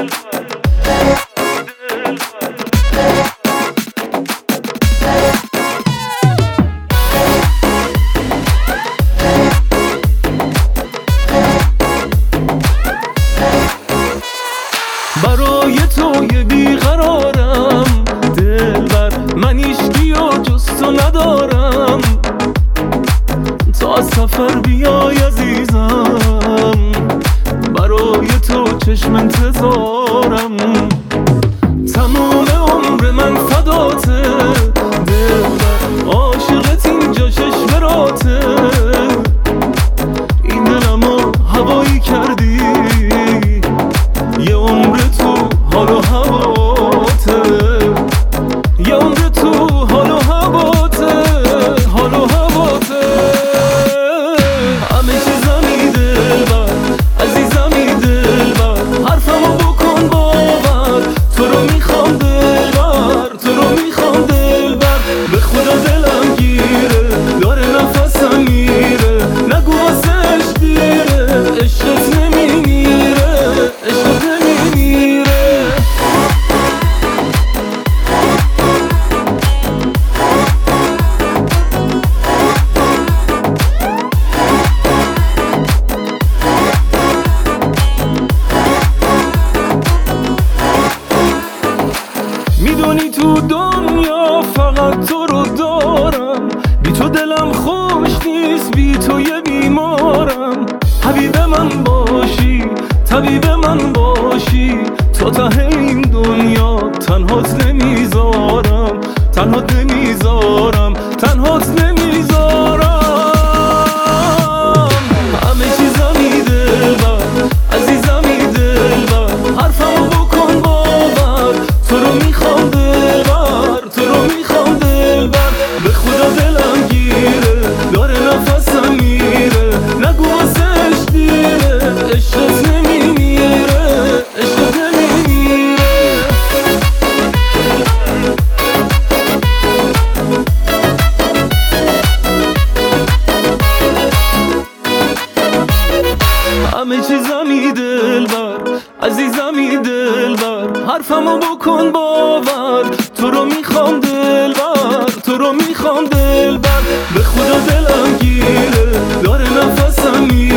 برای تو یه بیقرارم دلبر، من ایشکی و جز تو ندارم. تا از سفر بیای عزیزم، برای تو چشم انتظارم. تمام عمر من فداته دلبر، عاشقت اینجا ششوراته. این دلمو هوایی کردی، یه عمر تو حال و هواته، یه عمر تو حال و هواته، حال و هواته. همه چیزمی دلبر، عزیزمی دلبر، حرفمو بکن باور. تو رو میخوام دلبر، تو رو میخوام دلبر. به خدا دلم گیره، داره نفسم میره. نگو واسش دیره، عشقت نمیمیره، عشقت نمیمیره. میدونی تو دنیا فقط تو رو دارم، بی تو دلم خوش نیست، بی تو یه بیمارم. حبیب من باشی، طبیب من باشی، تا ته این دنیا تنهات نمیذارم، تنهات نمیذارم، تنهات نمیذارم. همه چیزمی دلبر، عزیزمی دلبر، حرفمو بکن باور. تو رو میخوام دلبر، تو رو میخوام دلبر. به خدا دلم گیره، داره نفسم میره. نگو واسش دیره، عشقت نمیمیره، عشقت نمیمیره. همه چیزمی دلبر، عزیزمی دلبر، حرفمو بکن باور. تو رو میخوام دلبر، تو رو میخوام دلبر. به خدا دلم گیره، داره نفسم میره.